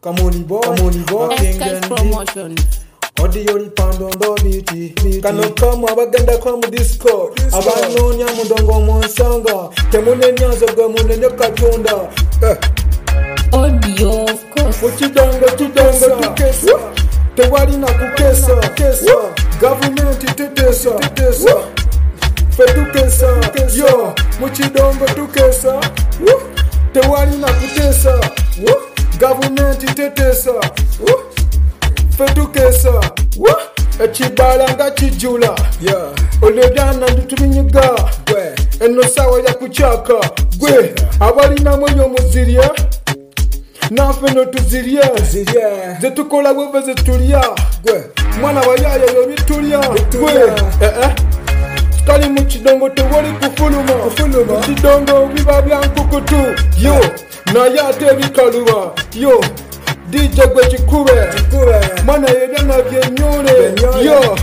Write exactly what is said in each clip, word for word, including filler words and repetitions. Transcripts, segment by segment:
Kamuni boy, Kamuni boy, Escape promotion. Audio lipandondo biti kano kama abagenda kwa mu disco abanonya mudongo monsanga temune nyanza gwe munenye katonda Audio of course. Muchidongo tudongo tukesa tewali na kukesa kesa government tetesa tetesa fetukesa yo muchidongo tukesa tewali na kutesa government tetesa fetukesa ekibala nga kijula oledana ndituminyiga eno sawa ya kuchaka gwe abalina mweyo muzirya nafe notuzirye zetukola bweve zetulya mwana bayaya yobitulya gwe tukali mu kidongo tewali kufuluma mukidongo biba bya nkukutu yo naye ate ebikaluba yo D J gwe kikube mwana yedana byenyole yo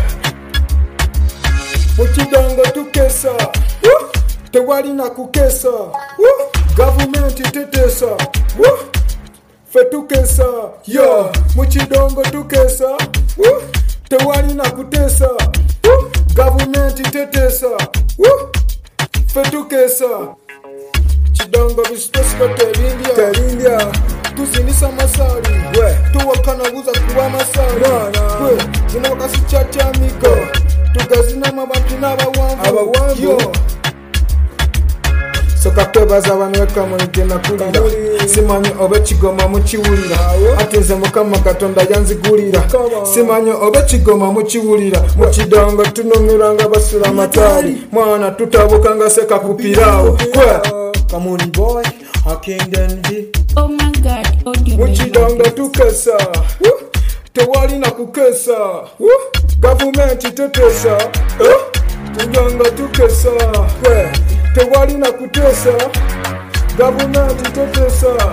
mukidongo tukesa tewali na kukesa government tetesa fetukesa yo mukidongo tukesa tewali na kutesa government tetesa fetukesa kidongo bisitosika tebindya tuzinisa masali tuwakana buza kuba masali zino wakasi chachamiko tugazinama abantu n'abawanvu yo soka twebaza abantu bekamunigenda kulira simanyi oba ekigoma mukiwulira ate nze mukama katonda yanzigulira simanyi oba ekigoma mukiwulira mukidongo tununulanga basula mataali mwana tutabukanga seka kupirawo Kamuni boy akengendi Oh my god, audio. mukidongo tukesa tewali na kukesa government tetesa tudongo tukesa tewali na kutesa government tetesa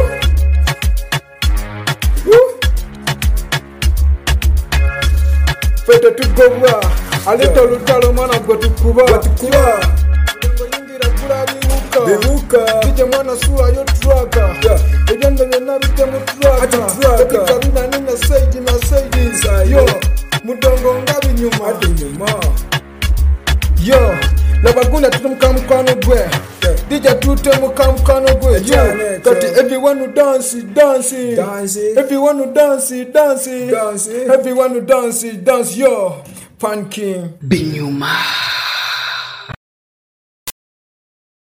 fete tugobwa aleta olutalo mwana gwe tukuba bibuka bije mwana sura yo traka egenda byonna bije mu traka tekabina nina side na side yo mudongo nga binyuma ate nyuma yo nabagunda tute mukamukano gwe dija tute mukamukano gwe yo kati everyone who dance dance everyone who dance dance everyone who dance dance yo Pan King Binyuma.